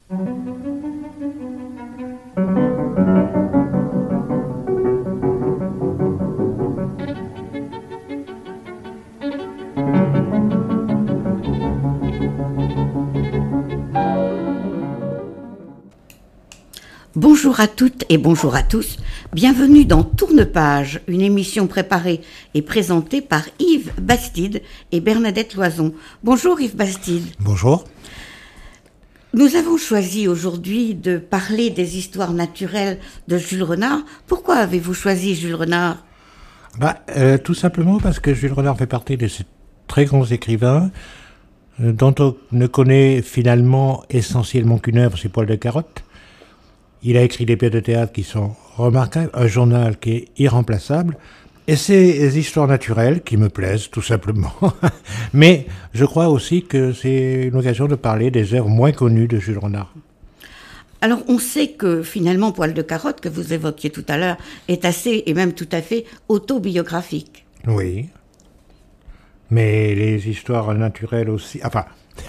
Bonjour à toutes et bonjour à tous. Bienvenue dans Tourne-Page, une émission préparée et présentée par Yves Bastide et Bernadette Loison. Bonjour Yves Bastide. Bonjour. Nous avons choisi aujourd'hui de parler des histoires naturelles de Jules Renard. Pourquoi avez-vous choisi Jules Renard ? Tout simplement parce que Jules Renard fait partie de ces très grands écrivains dont on ne connaît finalement essentiellement qu'une œuvre, c'est Poil de carotte. Il a écrit des pièces de théâtre qui sont remarquables, un journal qui est irremplaçable, et ces histoires naturelles qui me plaisent, tout simplement. Mais je crois aussi que c'est une occasion de parler des œuvres moins connues de Jules Renard. Alors, on sait que finalement, Poil de carotte, que vous évoquiez tout à l'heure, est assez, et même tout à fait, autobiographique. Oui. Mais les histoires naturelles aussi... Enfin...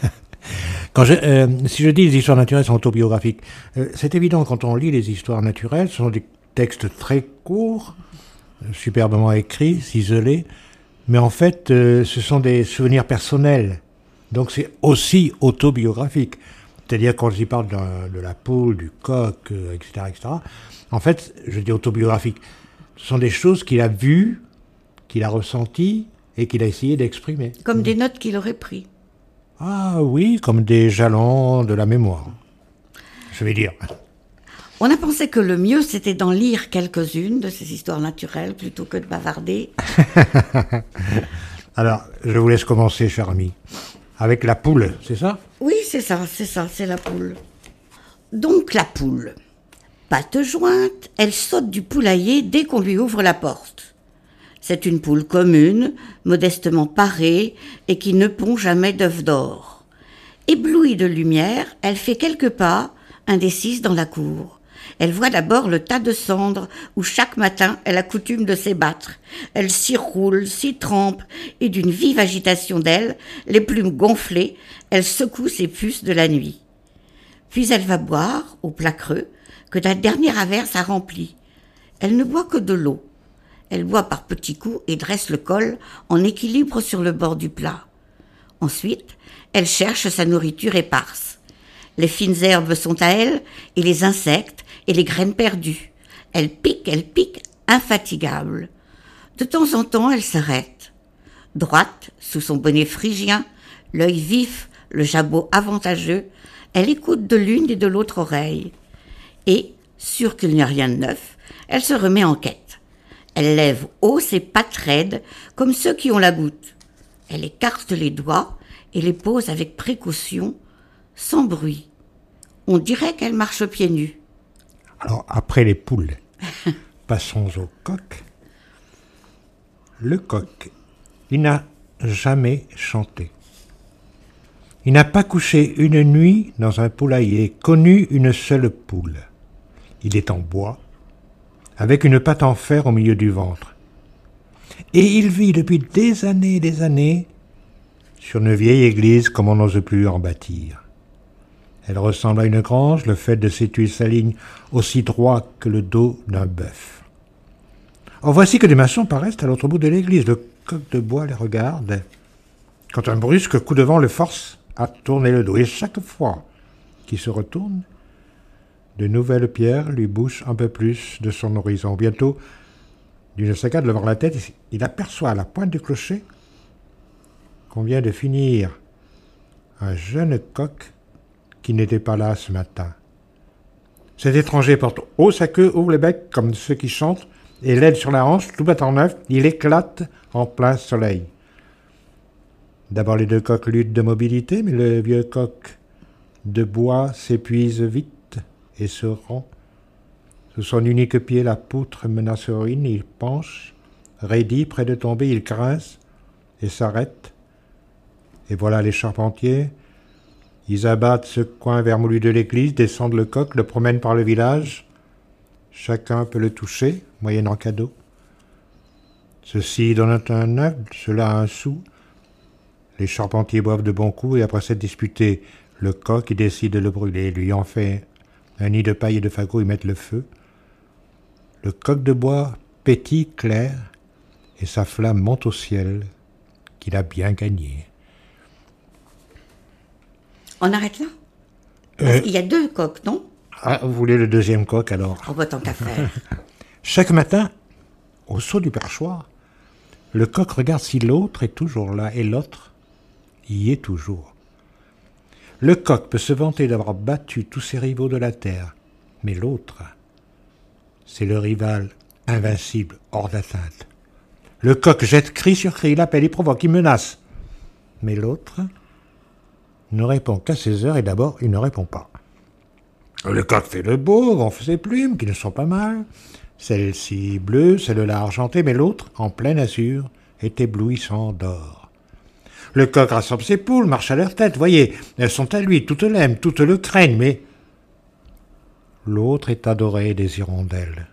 Si je dis les histoires naturelles sont autobiographiques, c'est évident quand on lit les histoires naturelles, ce sont des textes très courts, superbement écrits, ciselés, mais en fait, ce sont des souvenirs personnels. Donc c'est aussi autobiographique. C'est-à-dire quand j'y parle de la poule, du coq, etc., etc., en fait, je dis autobiographique. Ce sont des choses qu'il a vues, qu'il a ressenties et qu'il a essayé d'exprimer. Comme des notes qu'il aurait prises. Ah oui, comme des jalons de la mémoire, je vais dire. On a pensé que le mieux, c'était d'en lire quelques-unes de ces histoires naturelles, plutôt que de bavarder. Alors, je vous laisse commencer, cher ami, avec la poule, c'est ça ? Oui, c'est la poule. Donc la poule, patte jointe, elle saute du poulailler dès qu'on lui ouvre la porte. C'est une poule commune, modestement parée, et qui ne pond jamais d'œufs d'or. Éblouie de lumière, elle fait quelques pas, indécise dans la cour. Elle voit d'abord le tas de cendres où chaque matin elle a coutume de s'ébattre. Elle s'y roule, s'y trempe, et d'une vive agitation d'ailes, les plumes gonflées, elle secoue ses puces de la nuit. Puis elle va boire, au plat creux, que la dernière averse a rempli. Elle ne boit que de l'eau. Elle boit par petits coups et dresse le col en équilibre sur le bord du plat. Ensuite, elle cherche sa nourriture éparse. Les fines herbes sont à elle, et les insectes, et les graines perdues. Elle pique, infatigable. De temps en temps, elle s'arrête. Droite, sous son bonnet phrygien, l'œil vif, le jabot avantageux, elle écoute de l'une et de l'autre oreille. Et, sûre qu'il n'y a rien de neuf, elle se remet en quête. Elle lève haut ses pattes raides, comme ceux qui ont la goutte. Elle écarte les doigts et les pose avec précaution, sans bruit. On dirait qu'elle marche pieds nus. Alors, après les poules, passons au coq. Le coq, il n'a jamais chanté. Il n'a pas couché une nuit dans un poulailler, connu une seule poule. Il est en bois, avec une patte en fer au milieu du ventre. Et il vit depuis des années, sur une vieille église comme on n'ose plus en bâtir. Elle ressemble à une grange, le fait de ses tuiles s'aligne aussi droit que le dos d'un bœuf. Or voici que des maçons paraissent à l'autre bout de l'église. Le coq de bois les regarde, quand un brusque coup de vent le force à tourner le dos. Et chaque fois qu'il se retourne, de nouvelles pierres lui bouchent un peu plus de son horizon. Bientôt, d'une saccade levant la tête, il aperçoit à la pointe du clocher qu'on vient de finir un jeune coq qui n'était pas là ce matin. Cet étranger porte haut sa queue, ouvre le bec comme ceux qui chantent, et l'aile sur la hanche, tout battant neuf, il éclate en plein soleil. D'abord les deux coqs luttent de mobilité, mais le vieux coq de bois s'épuise vite et se rend. Sous son unique pied, la poutre menace ruine, il penche, raidi, près de tomber, il grince et s'arrête. Et voilà les charpentiers. Ils abattent ce coin vermoulu de l'église, descendent le coq, le promènent par le village. Chacun peut le toucher, moyennant cadeau. Ceux-ci donnent un œuf, ceux-là un sou. Les charpentiers boivent de bons coups et après s'être disputés Le coq, il décide de le brûler, lui en fait un nid de paille et de fagots, ils mettent le feu. Le coq de bois pétille clair, et sa flamme monte au ciel, qu'il a bien gagné. On arrête là? Parce qu'il y a 2 coqs, non? Ah, vous voulez le deuxième coq alors? Oh, bah, tant qu'à faire. Chaque matin, au saut du perchoir, le coq regarde si l'autre est toujours là, et l'autre y est toujours. Le coq peut se vanter d'avoir battu tous ses rivaux de la terre, mais l'autre, c'est le rival invincible, hors d'atteinte. Le coq jette cri sur cri, il appelle, il provoque, il menace. Mais l'autre ne répond qu'à ses heures, et d'abord, il ne répond pas. Le coq fait le beau, gonfle ses plumes, qui ne sont pas mal. Celle-ci bleue, celle-là argentée, mais l'autre, en plein azur, est éblouissant d'or. Le coq rassemble ses poules, marche à leur tête, voyez, elles sont à lui, toutes l'aiment, toutes le craignent, mais l'autre est adoré des hirondelles.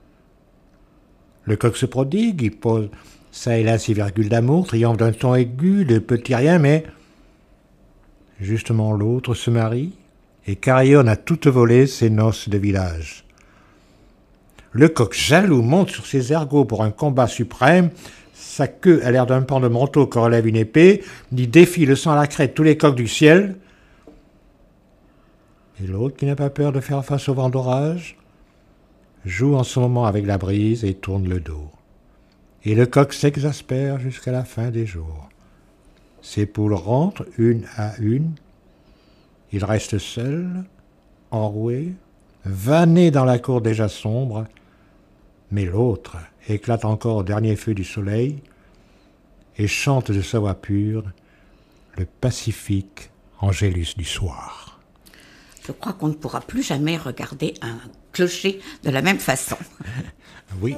Le coq se prodigue, il pose ça et là 6 virgules d'amour, triomphe d'un ton aigu, de petits riens, mais justement l'autre se marie et carillonne à toute volée ses noces de village. Le coq jaloux monte sur ses ergots pour un combat suprême, sa queue a l'air d'un pan de manteau que relève une épée, il défie le sang à la crête tous les coqs du ciel. Et l'autre, qui n'a pas peur de faire face au vent d'orage, joue en ce moment avec la brise et tourne le dos. Et le coq s'exaspère jusqu'à la fin des jours. Ses poules rentrent une à une. Il reste seul, enroué, vanné dans la cour déjà sombre. Mais l'autre éclate encore au dernier feu du soleil et chante de sa voix pure le pacifique Angélus du soir. Je crois qu'on ne pourra plus jamais regarder un clocher de la même façon. Oui.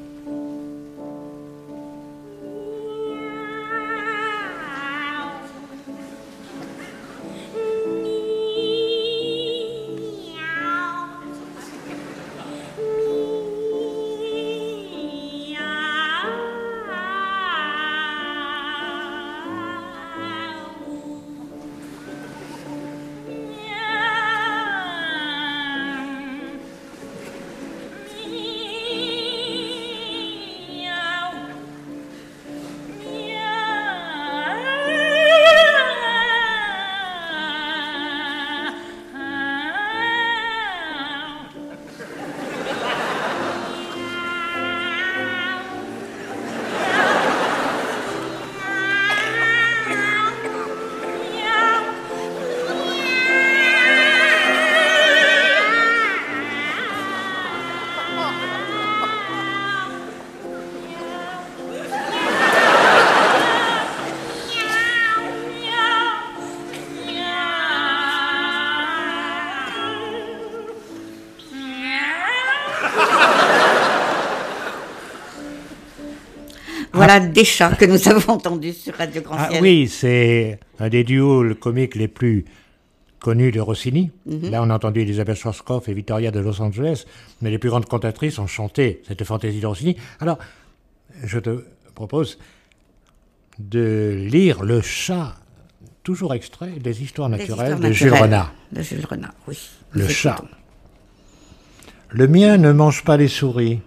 Voilà des chats que nous avons entendus sur Radio Grand Ciel. Ah oui, c'est un des duos comiques les plus connus de Rossini. Là, on a entendu Elisabeth Schwarzkopf et Victoria de Los Angeles, mais les plus grandes cantatrices ont chanté cette fantaisie de Rossini. Alors, je te propose de lire Le chat, toujours extrait des Histoires naturelles de Jules Renard. De Jules Renard, oui. Le chat. Le mien ne mange pas les souris.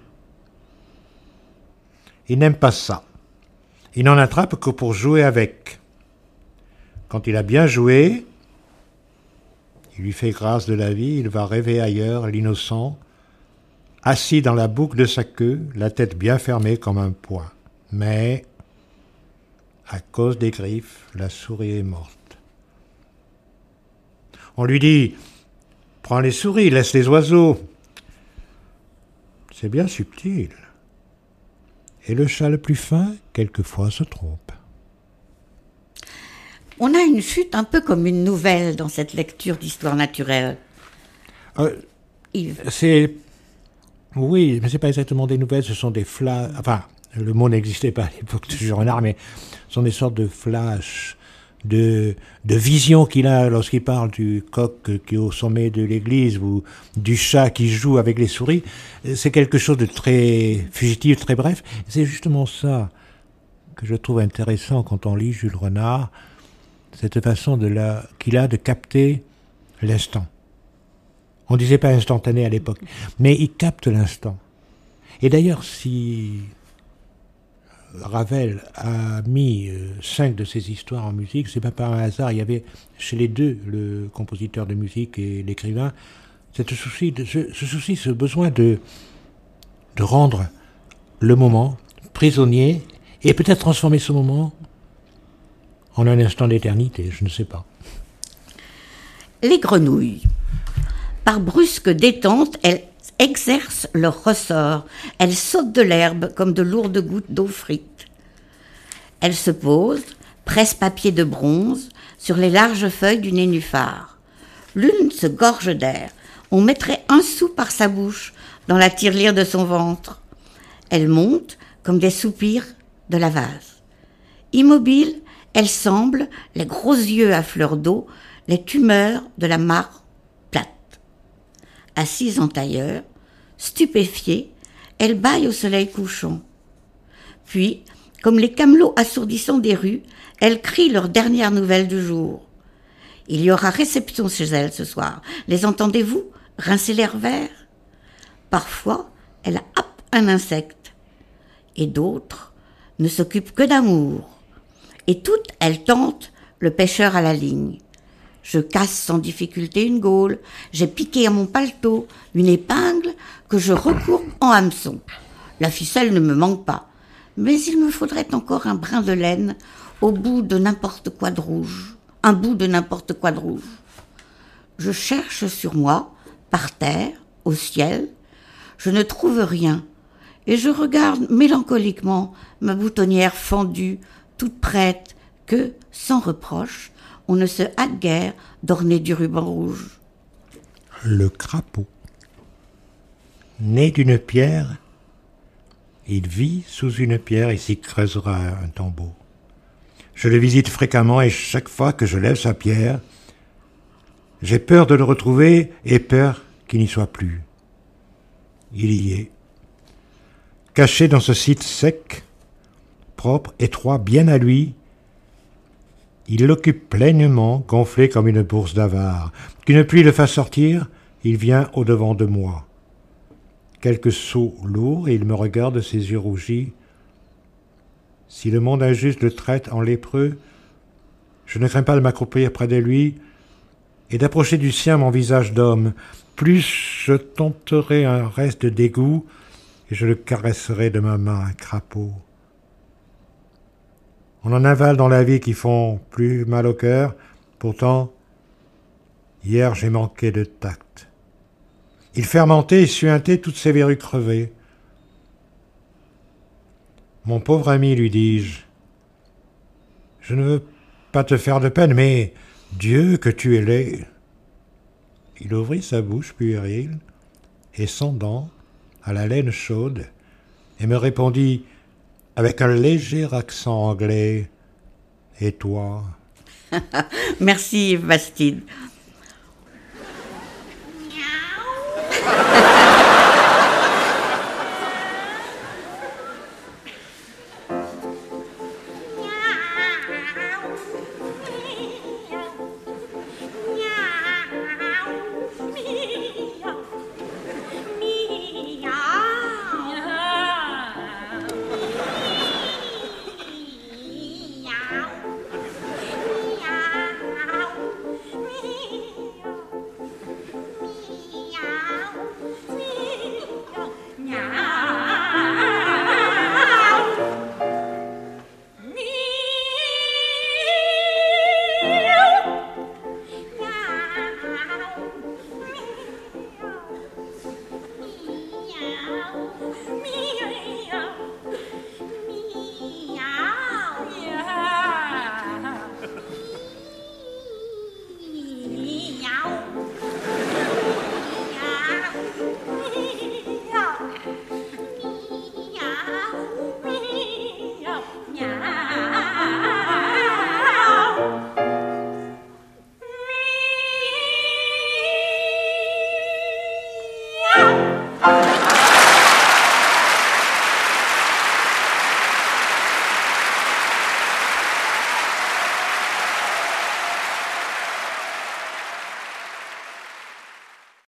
Il n'aime pas ça. Il n'en attrape que pour jouer avec. Quand il a bien joué, il lui fait grâce de la vie, il va rêver ailleurs, l'innocent, assis dans la boucle de sa queue, la tête bien fermée comme un poing. Mais, à cause des griffes, la souris est morte. On lui dit « Prends les souris, laisse les oiseaux ». C'est bien subtil. Et le chat le plus fin, quelquefois, se trompe. On a une chute un peu comme une nouvelle dans cette lecture d'histoire naturelle. Yves. Oui, mais ce n'est pas exactement des nouvelles, ce sont des flashs. Enfin, le mot n'existait pas à l'époque de Jules Renard, mais ce sont des sortes de flashs, de visions qu'il a lorsqu'il parle du coq qui est au sommet de l'église ou du chat qui joue avec les souris. C'est quelque chose de très fugitif, très bref. C'est justement ça que je trouve intéressant quand on lit Jules Renard. cette façon qu'il a de capter l'instant. On ne disait pas instantané à l'époque, mais il capte l'instant. Et d'ailleurs, si Ravel a mis 5 de ses histoires en musique, c'est pas par un hasard. Il y avait chez les deux, le compositeur de musique et l'écrivain, ce besoin de rendre le moment prisonnier et peut-être transformer ce moment en un instant d'éternité, je ne sais pas. Les grenouilles. Par brusque détente, elles exercent leur ressort. Elles sautent de l'herbe comme de lourdes gouttes d'eau frite. Elles se posent, presse-papier de bronze, sur les larges feuilles du nénuphar. L'une se gorge d'air. On mettrait 1 sou par sa bouche dans la tirelire de son ventre. Elle monte comme des soupirs de la vase. Immobile, elle semble, les gros yeux à fleur d'eau, les tumeurs de la mare plate. Assise en tailleur, stupéfiée, elle bâille au soleil couchant. Puis, comme les camelots assourdissants des rues, elle crie leurs dernières nouvelles du jour. Il y aura réception chez elle ce soir. Les entendez-vous rincer l'air vert? Parfois, elle happe un insecte. Et d'autres ne s'occupent que d'amour. Et toutes, elles tentent le pêcheur à la ligne. Je casse sans difficulté une gaule, j'ai piqué à mon paletot une épingle que je recourbe en hameçon. La ficelle ne me manque pas, mais il me faudrait encore un brin de laine au bout de n'importe quoi de rouge. Un bout de n'importe quoi de rouge. Je cherche sur moi, par terre, au ciel. Je ne trouve rien et je regarde mélancoliquement ma boutonnière fendue, toute prête, que, sans reproche, on ne se hâte guère d'orner du ruban rouge. Le crapaud. Né d'une pierre, il vit sous une pierre et s'y creusera un tombeau. Je le visite fréquemment et chaque fois que je lève sa pierre, j'ai peur de le retrouver et peur qu'il n'y soit plus. Il y est. Caché dans ce site sec, propre, étroit, bien à lui, il l'occupe pleinement, gonflé comme une bourse d'avare. Qu'une pluie le fasse sortir, il vient au-devant de moi. Quelques sauts lourds et il me regarde, ses yeux rougis. Si le monde injuste le traite en lépreux, je ne crains pas de m'accroupir près de lui et d'approcher du sien mon visage d'homme. Plus je tenterai un reste de dégoût et je le caresserai de ma main, un crapaud. On en avale dans la vie qui font plus mal au cœur. Pourtant, hier j'ai manqué de tact. Il fermentait et suintait toutes ses verrues crevées. Mon pauvre ami, lui dis-je, je ne veux pas te faire de peine, mais Dieu que tu es laid. Il ouvrit sa bouche puérile et sans dents, à la laine chaude, et me répondit avec un léger accent anglais. Et toi? Merci, Bastide.